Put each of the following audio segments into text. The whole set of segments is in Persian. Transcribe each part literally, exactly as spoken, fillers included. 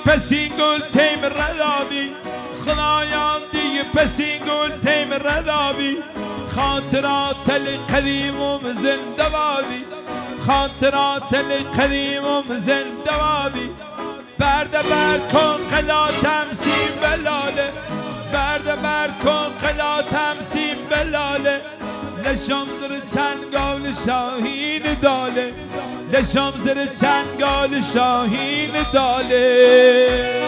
پس این گل تیم ردابی خدایا دیگه پس این گل تیم ردابی خاطرات القدیمم زنده بادی خاطرات القدیمم زنده بادی برد بر کن قلاتم سیم بلاله برد بر کن قلاتم سیم بلاله لشام زر چنگال شاهین داله لشام زر چنگال شاهین داله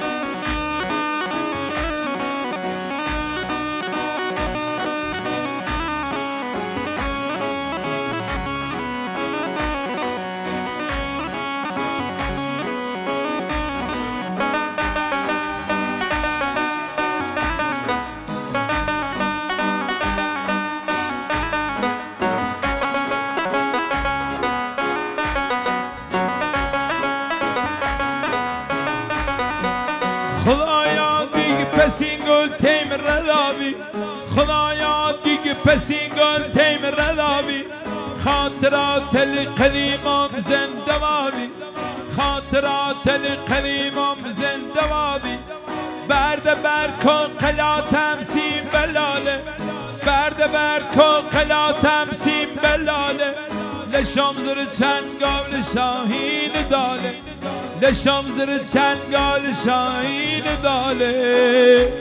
خدایا دیگه پس این گل تیم ردابی خدایا دیگه پس این گل تیم ردابی خاطرات القدیمم زنده بابی خاطرات القدیمم زنده بابی برد بر کن قلاتم سیم بلاله برد بر کن قلاتم سیم بلاله لشام زر چنگال شاهین داله لشام زر چنگال شاهین داله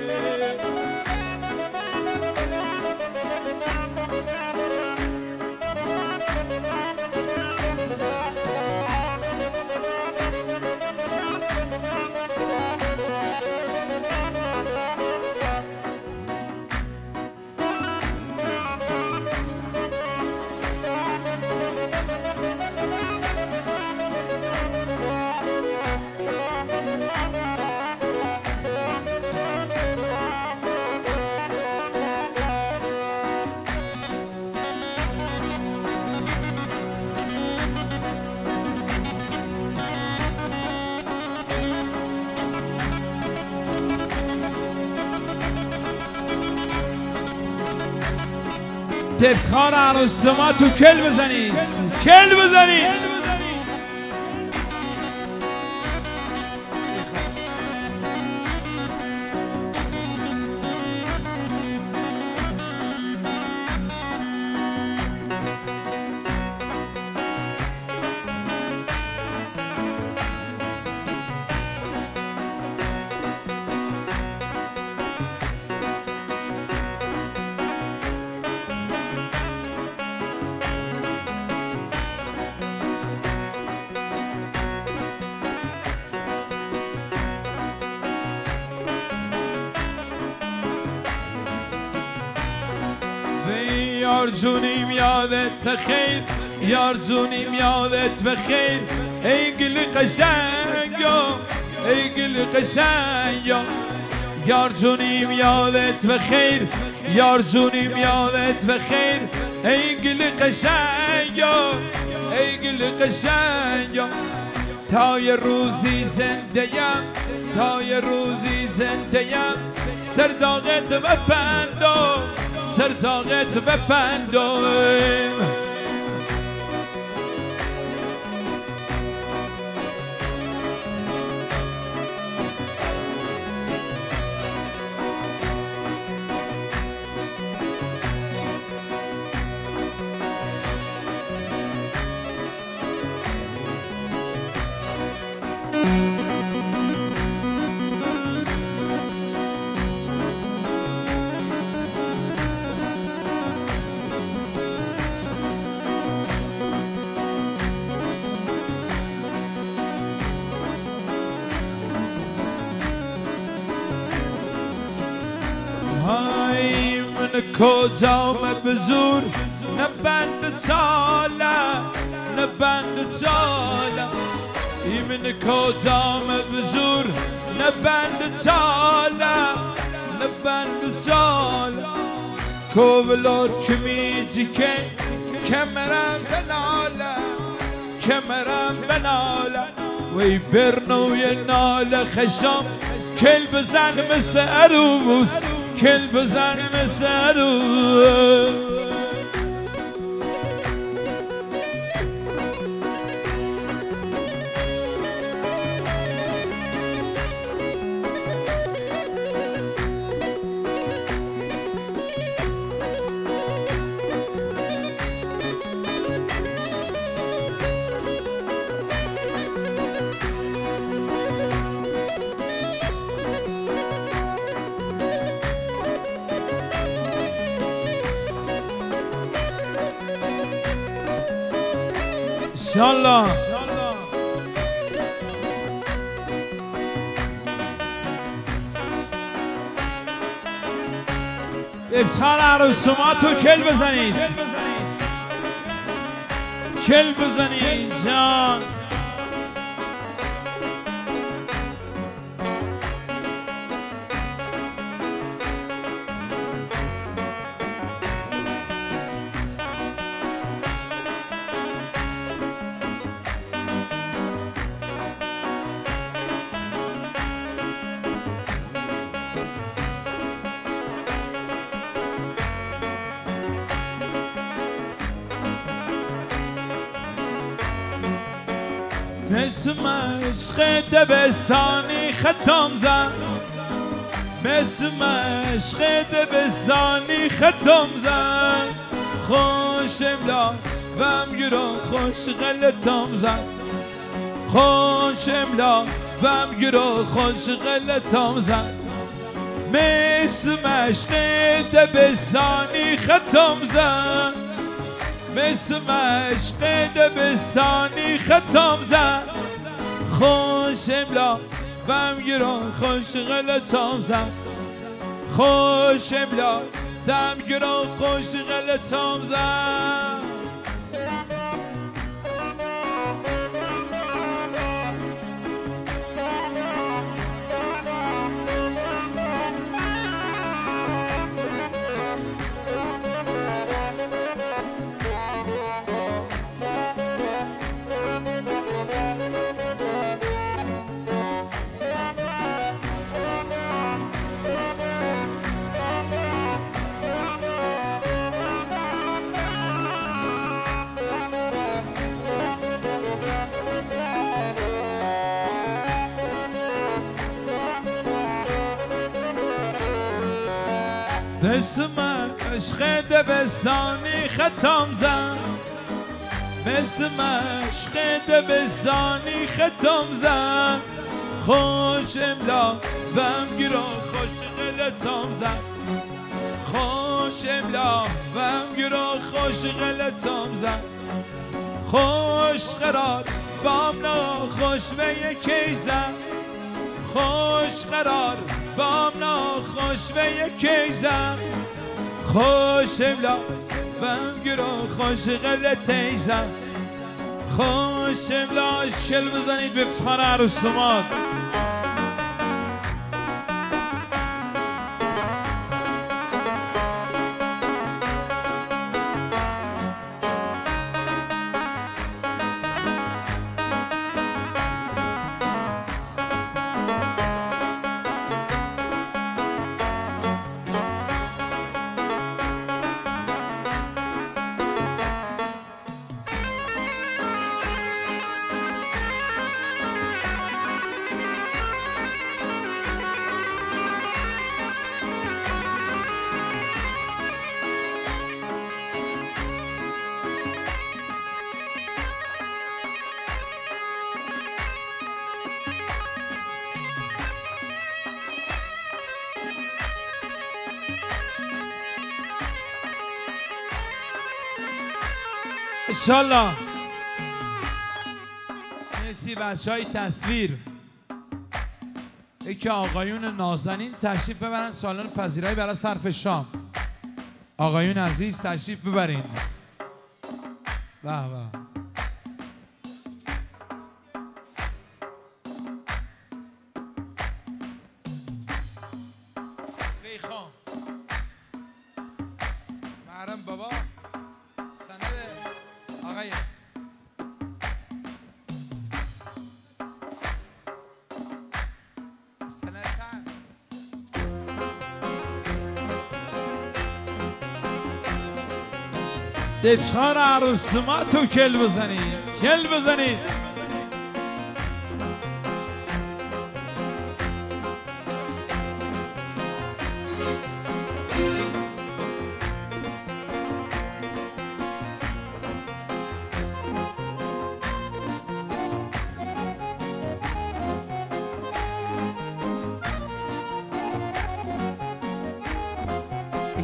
افتخار عروس ما تو کل بزنید کل بزنید یار جونیم یادت خیر یار جونیم یادت بخیر ای گل قشنگا ای گل قشنگا یار جونیم یادت بخیر یار جونیم یادت بخیر ای گل قشنگا ای گل قشنگا تا یه روزی زنده یم تا یه روزی زنده یم سرداغت بپندم سرداغت بپندم های من کجام بزور نبند چاله نبند چاله ای من کجام بزور نبند چاله نبند چاله کوبلور کمیجی که کمرم بناله کمرم بناله وی برنوی ناله خشم کل بزن مثل عروس کل بزن مثل عروس انشالله افتخار عروسما تو کل بزنید کل بزنید جان مثل مشق دبستانی ختم زن مثل مشق دبستانی ختم زن خوش املا وم گرو خوش غلطم زن خوش املا وم گرو خوش غلطم زن مثل مشق دبستانی ختم زن مثل مشق دبستانی ختم زن خوش املا وم گران خوش غلطم زن خوش املا دم گران خوش غلطم زن مثل مشق دبستانی ختم زن مثل مشق دبستانی ختم زن خوش املا وم گرا خوش غلطم زن خوش املا وم گرا خوش غلطم زن خوش قرار بام ناخوش و یکی زن خوش قرار بام ناخوش و یکی زن خوش املا وم گرا خوش غلطی زن خوش املا شل بزنید به افتخار عروسمات انشالله. مرسی بچه های تصویر. یکی آقایون نازنین تشریف ببرن سالن پذیرایی برای صرف شام. آقایون عزیز تشریف ببرین. به به. بیخوام محرم بابا سند آقای سندتن افتخار عروس ما تو کل بزنید کل بزنید.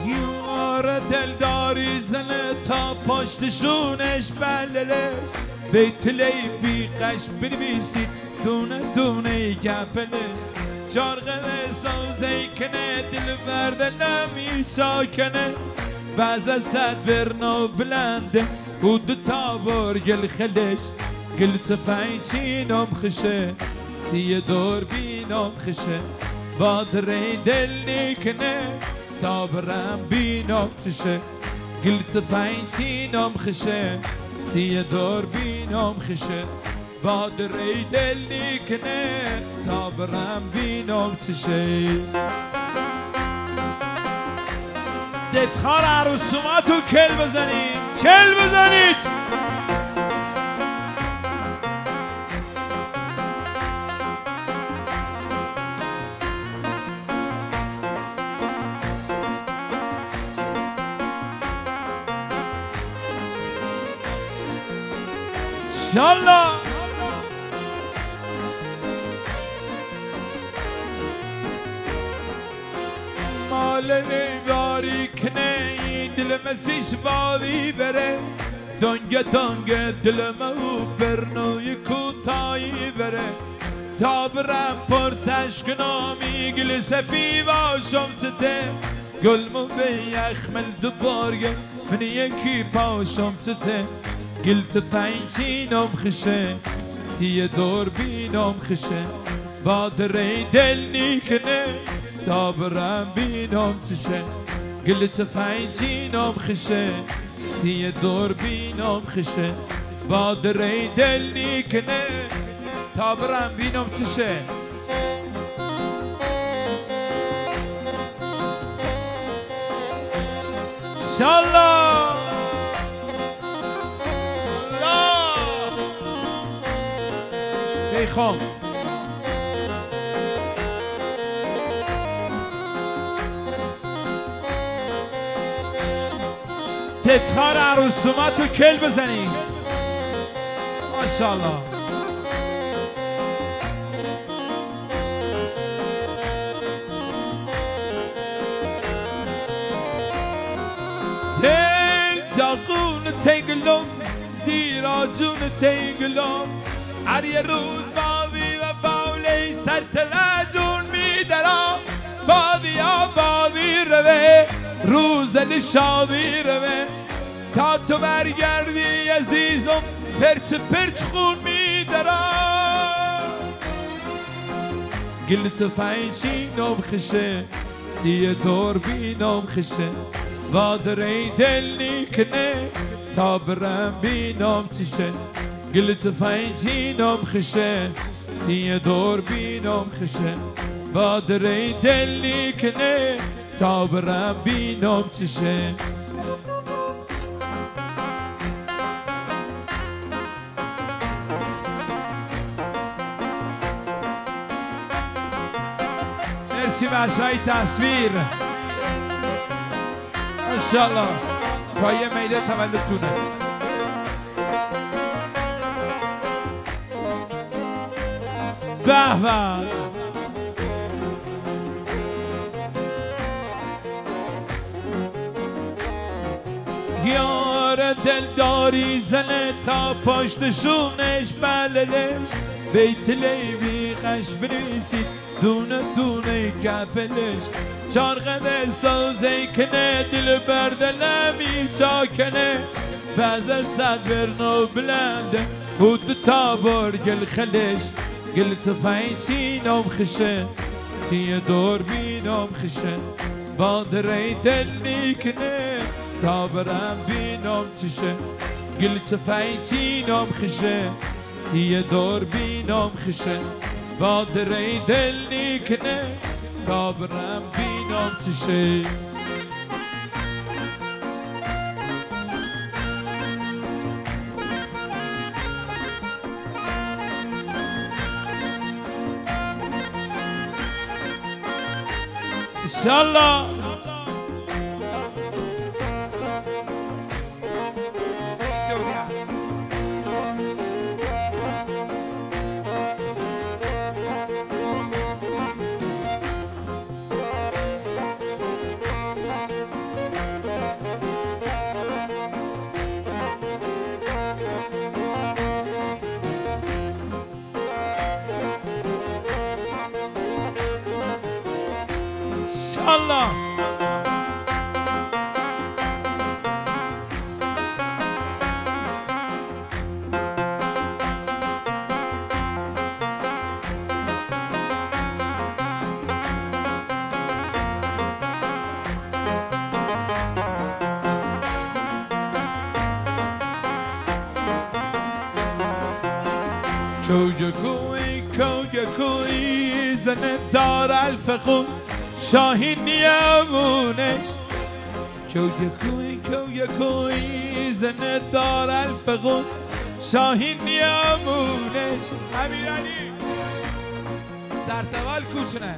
یار دلداری زنه تا پشتشونش بللش بیت لیبی قش بنویسید دونه دونه گپلش جارغه سازه کنه دل برده نمی ساکنه بعض صد برنا بلنده و دو تابور گل خلش گل تفنچینم خشه تیه دور بینم خشه بادره دل نیکنه تا برم بینم چشه گل تفنچینم خشه تیه دور بینم خشه بادره دل نیکنه تا برم بینم چشه دفتخار عروسوماتو کل بزنید کل بزنید انشالله مال نگاری کنه دل مسیش باوی بره دنگ دنگ دل مو برنوی کوتایی بره تا برم پرسش کنم گل سفی باشم چته گلمو به یخمل دوبار گل من یکی پاشم چته گل تفنچینم خشه تیه دور بینم خشه بادره دل نیکنه تا برم بینم چشه گل تفنچینم خشه تیه دور بینم خشه بادره دل نیکنه تا برم بینم چشه انشالله خام تتخار عروسوماتو کل بزنید ماشاءالله دل داغون تنگلم دیراجون تنگلم هر یه روز باوی و باولی سر تلجون میدرم باوی ها باوی روه روزل شاوی روه تا تو برگردی عزیزم پرچ پرچ خون میدرم گل تفنچینم خشه دیه دور بینم خشه وادره دل نیکنه تا برم بینم چشه گل تفنچینم خشه تیه دور بینم خشه وادره دل نیکنه تا برم بینم چشه مرسی بچه‌های تصویر ماشاءالله پایه میده تولدتونه به به یار دلداری زنه تا پشتشونش بللش بیت لیبی قش بنویسید دونه دونه کپلش چارقه سازه کنه دل برده نمی چاکنه بعض صد برنو بلنده بود تابور گل خلش گل تفنچینم خشه تیه دور بینم خشه بادره دل نیکنه تا برم بینم چشه گل تفنچینم خشه تیه دور بینم خشه بادره دل نیکنه تا برم بینم چشه انشالله الله کوی کوی کوی کوی زن دار الفقون شاهین نیامونش کوی کوی کوی کوی زن دار الفقون شاهین نیامونش امیرعلی سرتوال کوچنه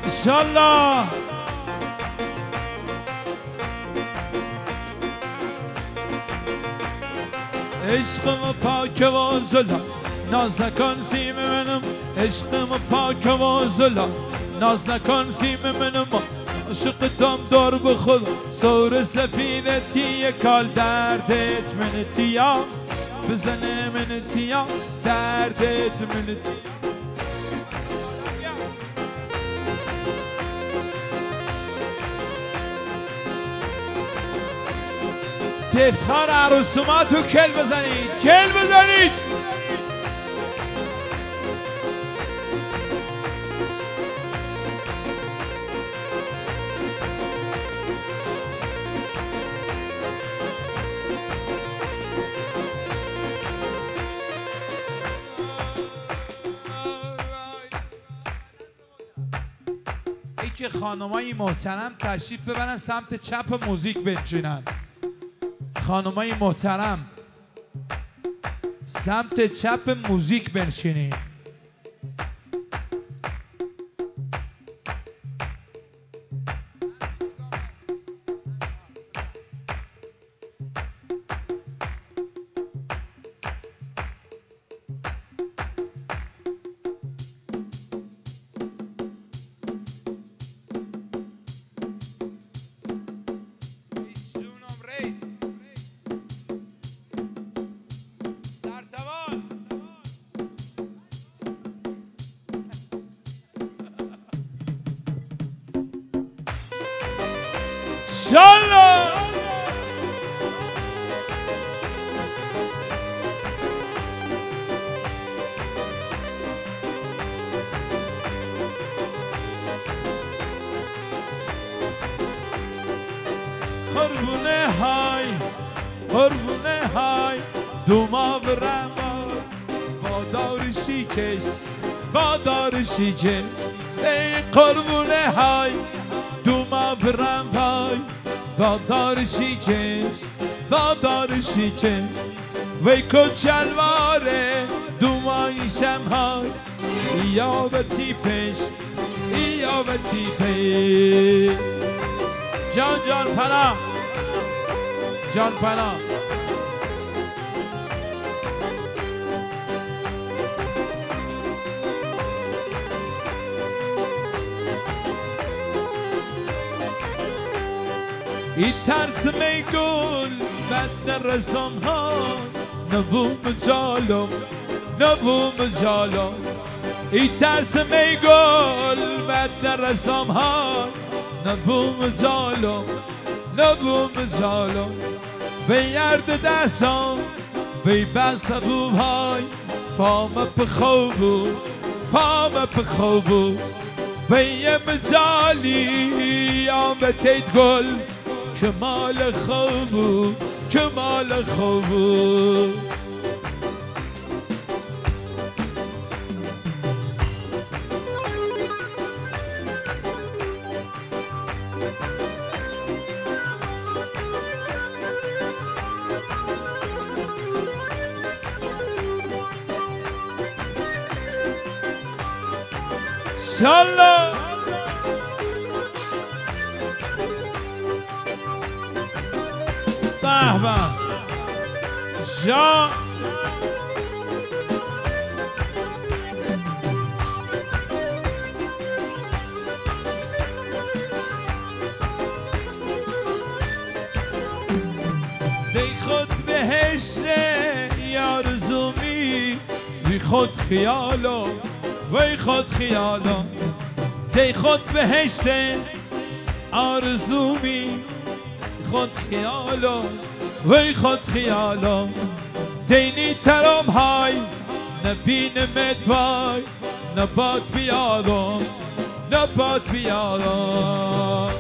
انشالله عشقم پاک و زلا ناز نکن سیم منم عشقم پاک و زلا ناز نکن سیم منم عاشق دم دار به خود سور سفیدتی کال دردت منتی یا بزنه منتی یا دردت منتی افتخار عروسوما تو کل بزنید کل بزنید ای که خانمای محترم تشریف ببرن سمت چپ موزیک بنشینن خانمای محترم سمت چپ موزیک بنشینید انشالله قربونه های قربونه های دوما برم با دار شیکش با دار شیکش ای قربونه های دوما برم پای با دار شیکش با دار شیکش وی کچلواره دومای شمهای یا به تیپش یا به تیپش جان جان پناه جان پناه ای ترس میگل بد رسم ها نبوم جالم نبوم جالم ای ترس میگل بد رسم ها نبوم جالم نبوم جالم به یرد دستم به بس بوم های پام بخوبو پام بخوبو به یه مجالی آم به تید گل کمال خوبو کمال خوبو انشالله به به جان دی خود بهشته یارزومی دی خود خیالو وی خود خیالو دی خود بهشته آرزومی خود خیالو وی خود خیالو دینی ترام های نبینمت وای نباد بیادم نباد بیادم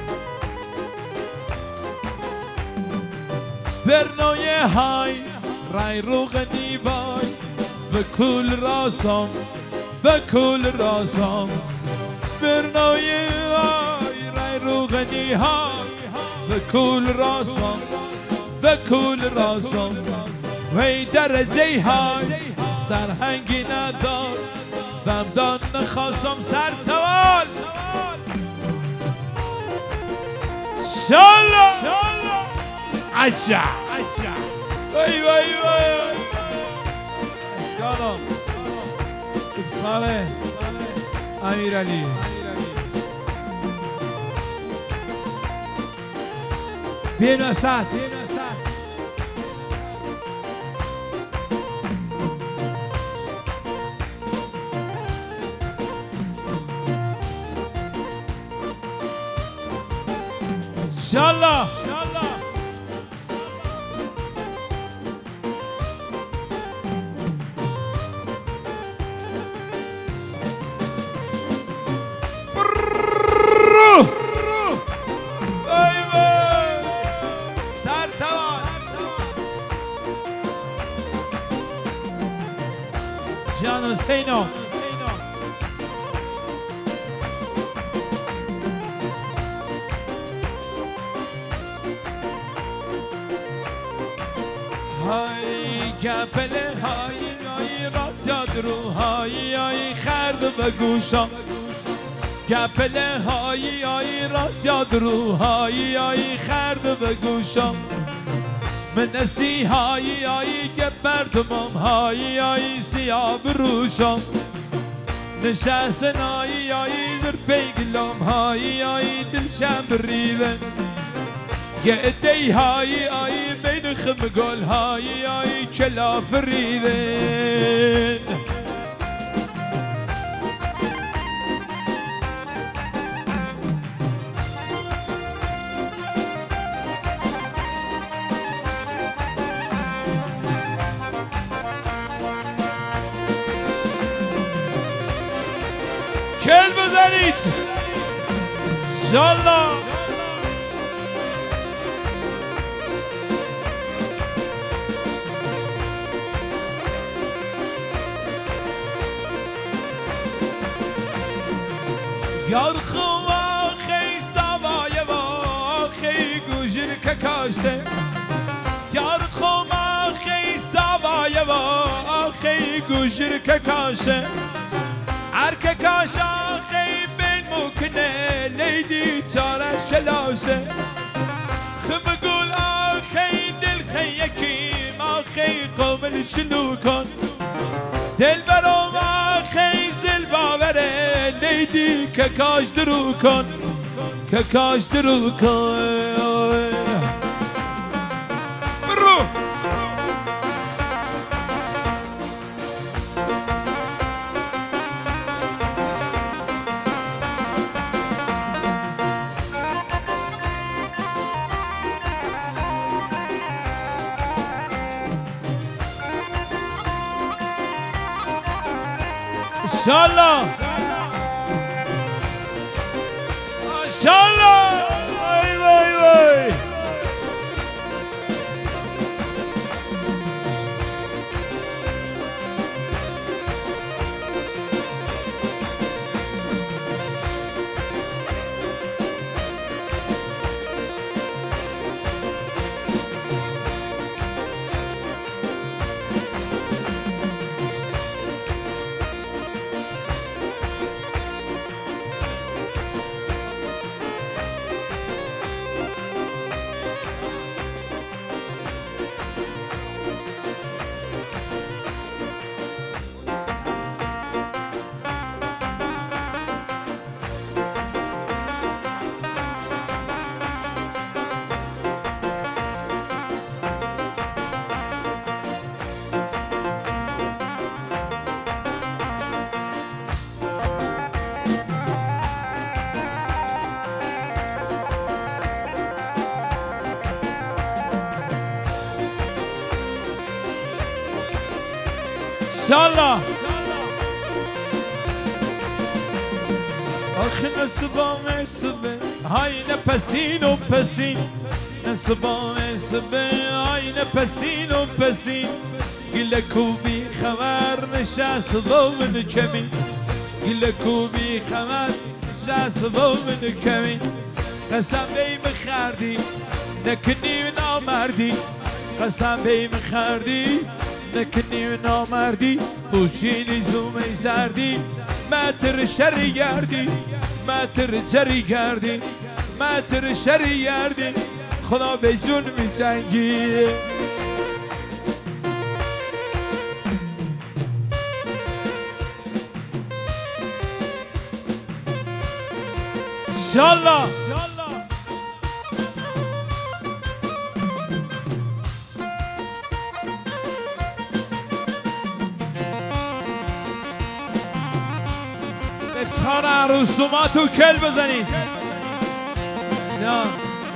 برنایه های رای روغنی بای و کل راسم و کل راسم برنای های رای روغنی های و کل راسم و کل راسم وی درجه های سرهنگی ندار ومدان نخواستم سر توال شالا عجا وای وای وای اشکالم افتخاره امیر علی بین وسط Inshallah. Can Hüseyin'o. های گپله های های راست یاد رو های های خرد و گوشا گپله های های راست یاد رو های های خرد و گوشا من نسی های های گبردمم های های سیاه بروشم نشستن های های در پیگلم های های دلشم بریدن گدی های های بین خمگل های های کلا فریدن کل بزنید انشالله یار خوا خی سوای و خی گوجر که کاشته یار خوا خی سوای و خی گوجر که کاشته هرکه کاشا خی بین مکنه لیدی چاره شلاشه خم گل آخی دل خی یکیم آخی قومل شلو کن دل برام آخی زل باوره لیدی که کاش درو کن که کاش درو کن برو Inshallah, Inshallah, vay vay vay. Inshallah. آخه نصبا مصبه های نپسین و پسین نصبا نصبه آینه پسین و پسین گله کوبی خبر نشست ضمن کمین گله کوبی خبر نشست ضمن کمین قسم بیم خردی نکنی و نامردی قسم بیم خردی نکنی و نامردی پوشینی زومه زردی متر شری گردی متر جری گردی متر شری گردی خدا به جون می جنگی انشالله افتخار عروسوماتو کل بزنید جان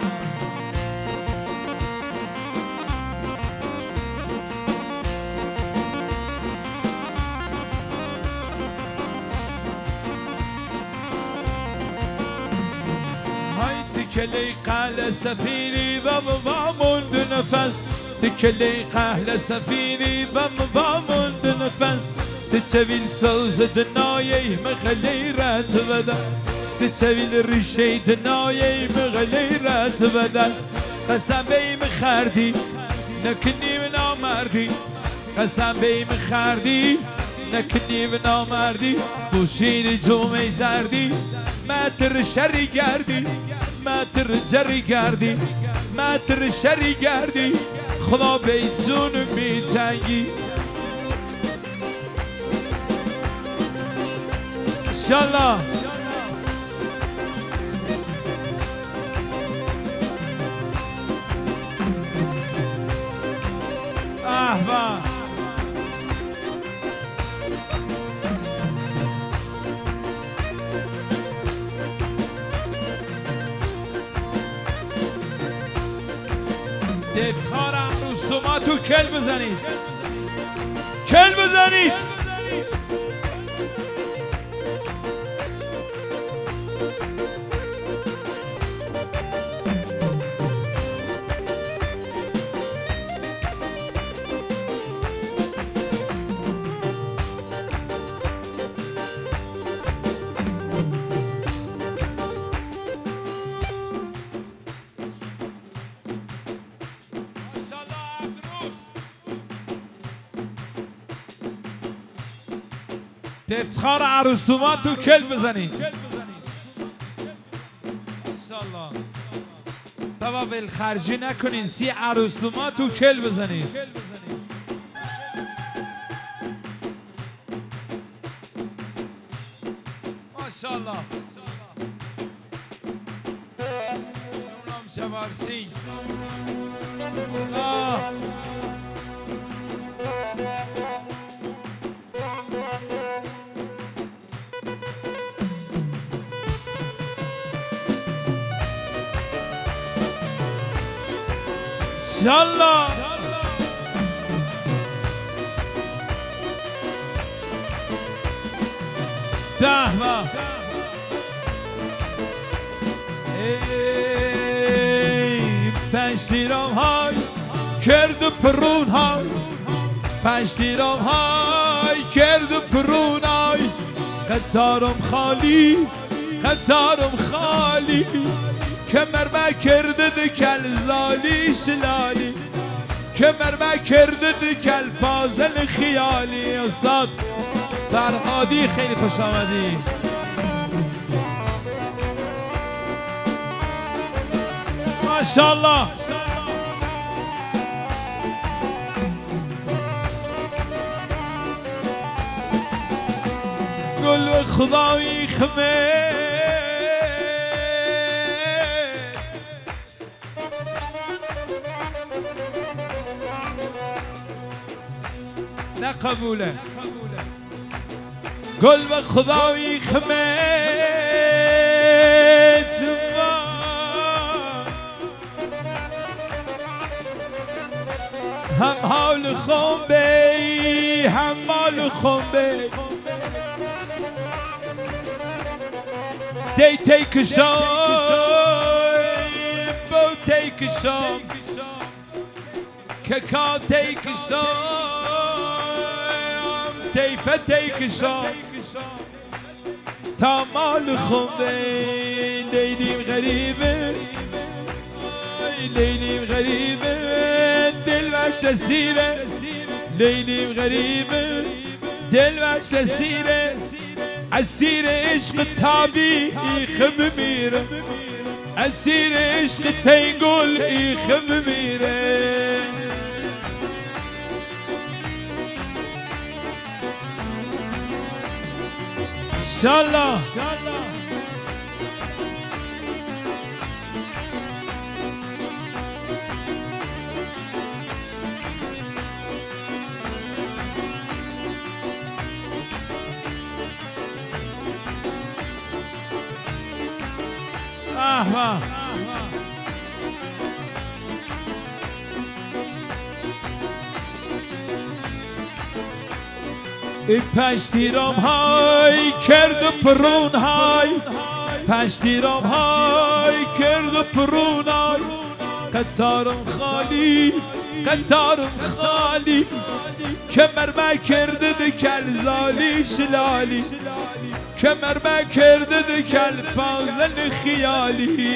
تكلي قال سفيني بام بامون نفس تكلي قال سفيني بام بامون نفس تتسويل صوز دنايي مخلي رات بدا تتسويل ريشي دنايي مخلي رات بدا قسم بي مخردي نكني من نامردي قسم بي مخردي نكني من نامردي بوشيني جومي زردي متر شري گردي متر جری گردی متر شری گردی خدا به جون می جنگی انشالله احوا افتخار عروسوماتو کل بزنید کل بزنید افتخار عروسوماتو کل بزنید انشالله توابل خرجی نکنین سی عروسوماتو کل بزنید ماشاءالله شونام شوارسی الله انشالله ده ما ای پنج تیرام های کرد پرون های پنج تیرام های کرد پرون های قطارم خالی قطارم خالی کمر ما کرده دکل زالی شلالی کمر ما کرده دکل فازل خیالی استاد فرهادی خیلی خوش آمدی ماشاءالله گل خدایی خمه نه قبوله گل و خدایی خمت هم حال خنبی هم مال خنبی دی تیک شای بو تیک کشم که کاتی کشم تیفتی کشم تا مال خونده لیلیم غریبه لیلیم غریبه دل وش اسیره لیلیم غریبه دل وش اسیره اسیر عشق تابی خب میره اسیر عشق تینگل خب میره انشالله آه ای پشتیرام های کرد و پرون های پشتیرام های کرد و پرون های قطارم خالی قطارم خالی کمر ما کرده ده کل زالی شلالی کمر ما کرده ده کل فازن خیالی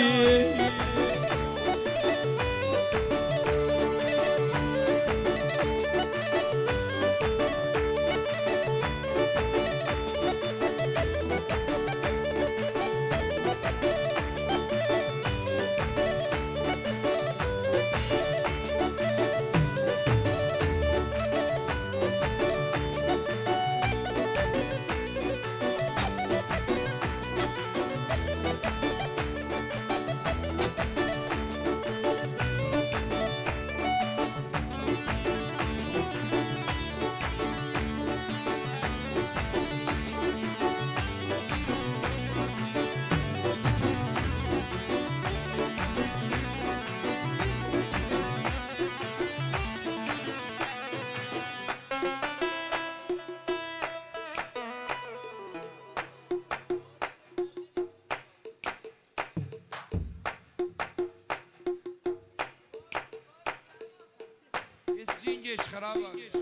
زینگش خرابه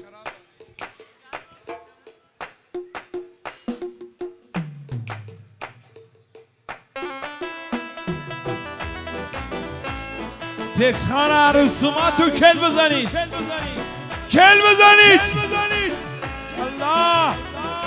تپس خانه عروسومات تو کل بزنید کل بزنید الله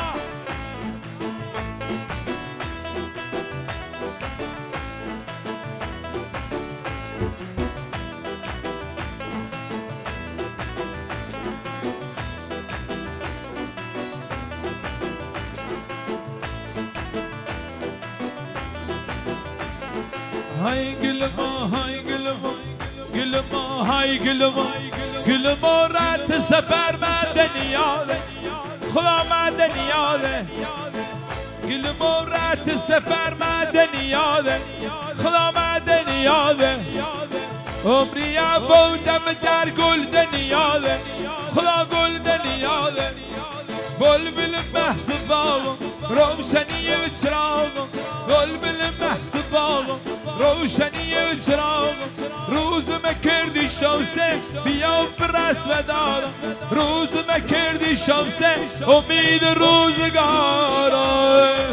های گلما های گلما گلما های گلما گلما رات سفر مدنیاله خدا مدنیاله گلما رات سفر مدنیاله خدا مدنیاله عمری بودم در گل دنیاله خدا گل دنیاله بلبل محض باغم روشنی و چراغم بلبل محض باغم روشنی و چراغم روز مکردی شمسه بیا برس و دارم روز مکردی شمسه امید روزگارم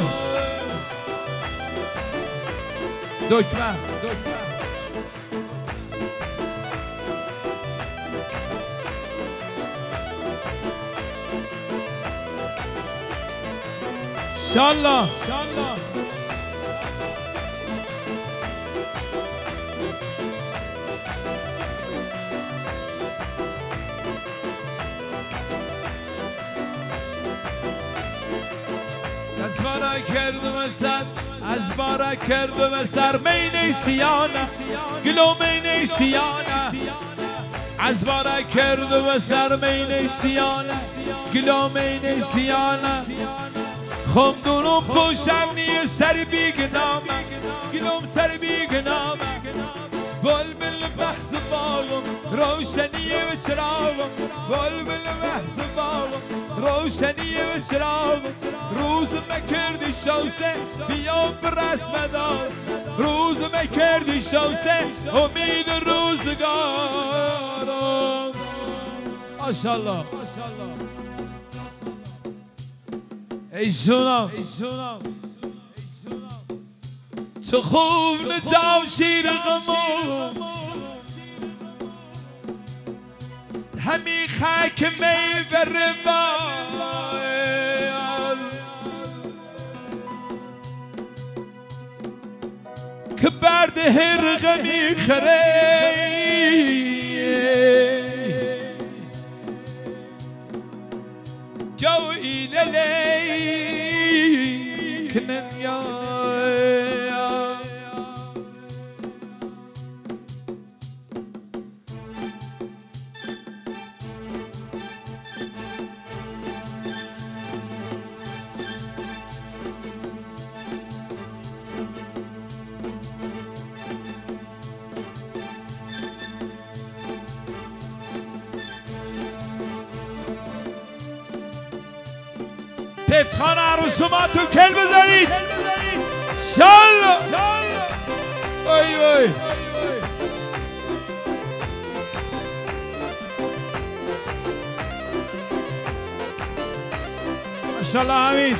دکمه انشالله از بارا کردم سر از بارا کردم سر مینه سیانه گلو مینه سیانه از بارا کردم سر مینه سیانه گلو مینه سیانه خمدونم پوشم نیه سر بیگنامه گلوم سر بیگنامه بلبل بحث باغم روشنی و چراغم بلبل بحث باغم روشنی و چراغم روز مکردی شوسه بیام به رسم داز روز مکردی شوسه امید روزگارم ماشاءالله ای جونم تو خوب نجام شیر غمو همی خاک می بربال که برد هر غمی خره جو ایللی کنن یا تفتخان عروسومات تو کل بذارید شالله وای وای ماشاءالله حمید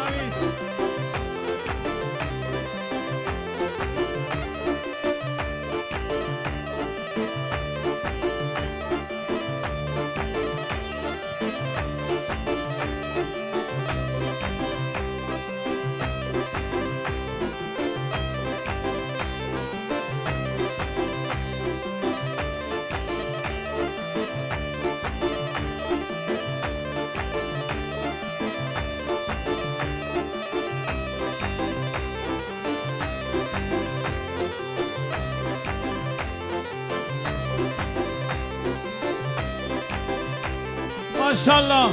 ماشاءالله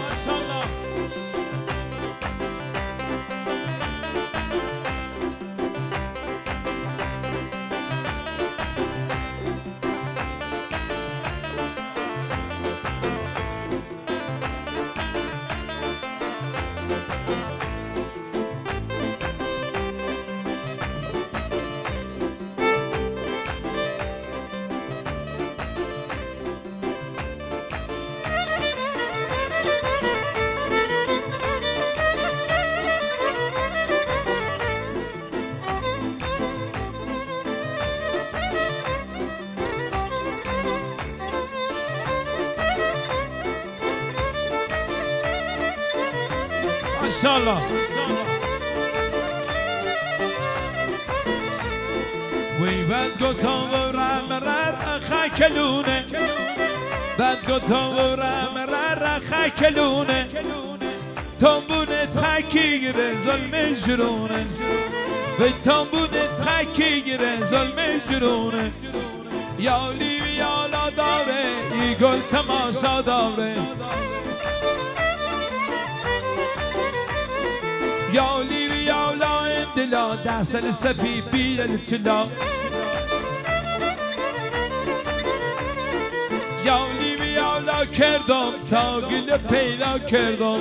ماشاءالله وی بد گوتان و رم رخ کلونه بد گوتان و رم رخ کلونه تنبونه تکی گره ظلم جرونه وی تنبونه تکی گره ظلم جرونه یالی و یالا داره ای گل تماشا داره یالی و یالا اندلا دستل سفی بیل چلا یالی و یالا کردم تا گل پیدا کردم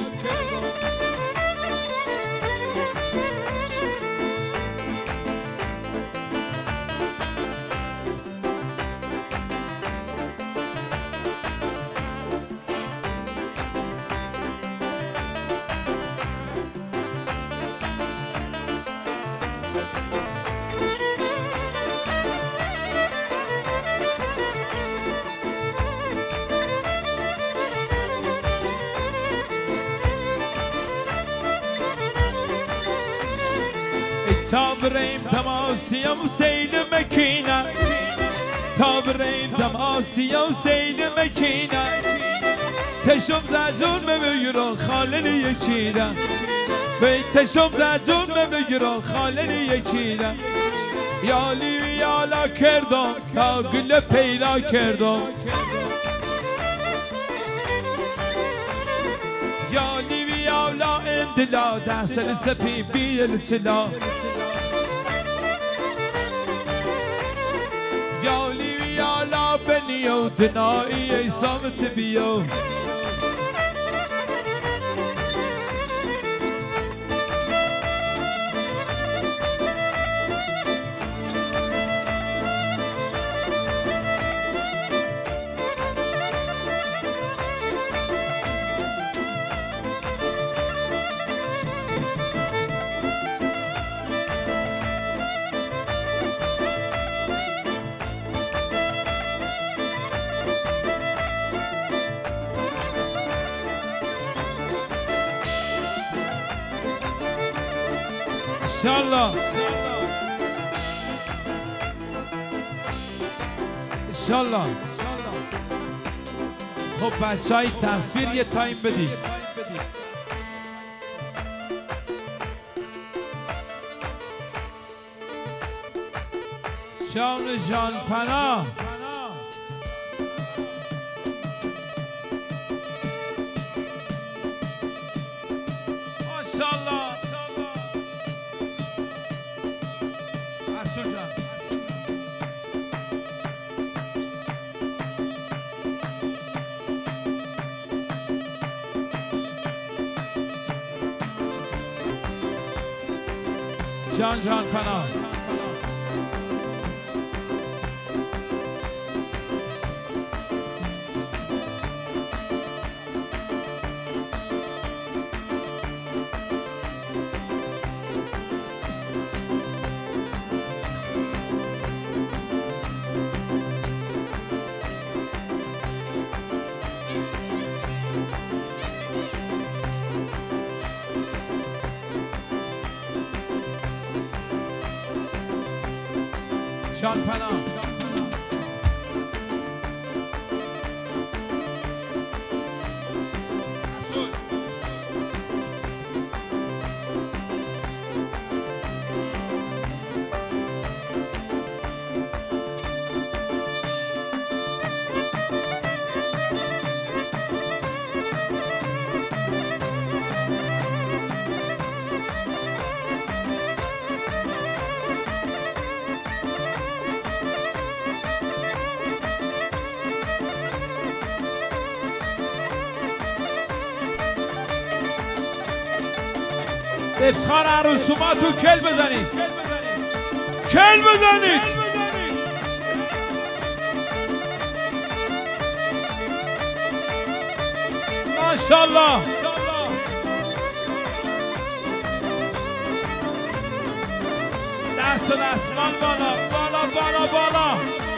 تا بریم تماسی و سیل مکینه تا بریم تماسی و سیل مکینه تشم زجون بگیرم خالل یکیده بی تشم زجون بگیرم خالل یکیده یالی و یالا کردم تا گل پیدا کردم یالی و یالا اندلا دستل سپی بیل چلا يالي ويا لا بني ودنائي صمت بيو ان شاء الله ان شاء الله خب بچهای تصویر یه تایم بدید شام جان پناه ماشاءالله جان جان پناه جان پناه افتخار عروسوماتو کل بزنید کل بزنید ماشاءالله دست دستمان بالا بالا بالا بالا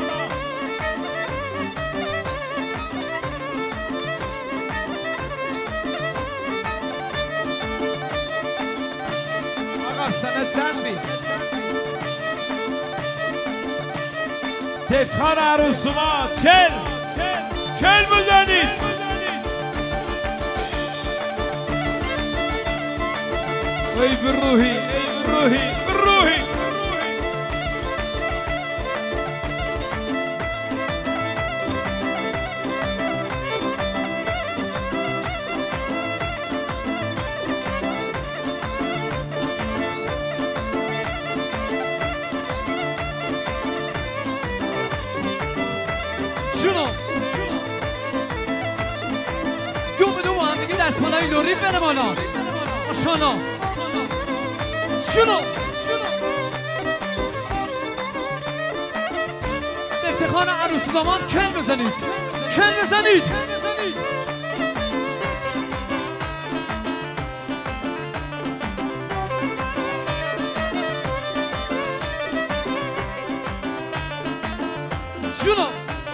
سنه چندی افتخار عروسومات کل کل بزنید ای بروحی ای بروحی بروحی دستمالای لوری بره بالا ماشاءالله شنو به افتخار عروس و داماد کل بزنید کل بزنید شنو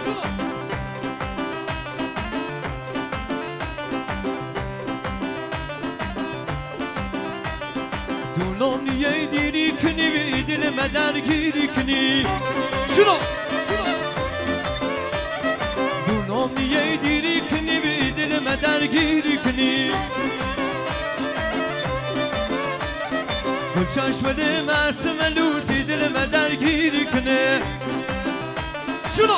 دونم نیه دیری کنی و دل مدر گیری کنی شنو دونم نیه دیری کنی و دل مدر گیری کنی گل چشم ده معصوم لوسی دل مدر گیری کنه شنو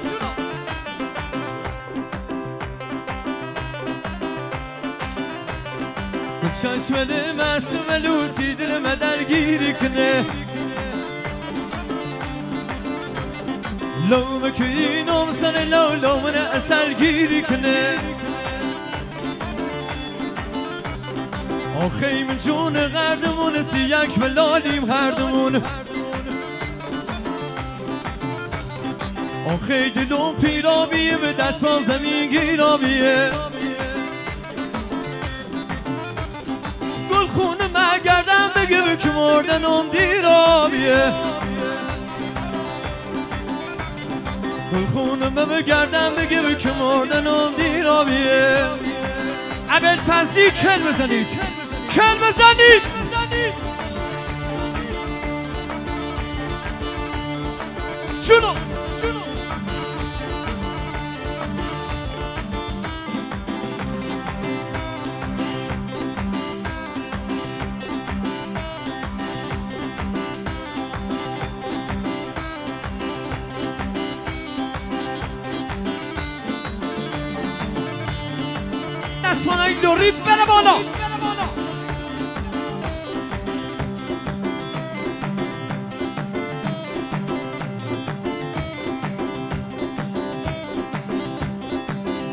چشمه معصوم لوسی دل من درگیری کنه لومه که اینم سر لو لومن اصل گیری کنه آخی من جون غردمون سی یک بلالیم هردمون آخی دلوم پیرابیه به دست پام زمین گیرابیه گل خونه مگردم بگه که مردنم دیرابیه گل خونه بگردم بگه که مردنم دیرابیه ابل فضلی کل بزنید کل بزنید شنو دستمانای لوری بره بالا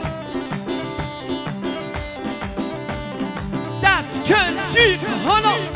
دست کن شیر حالا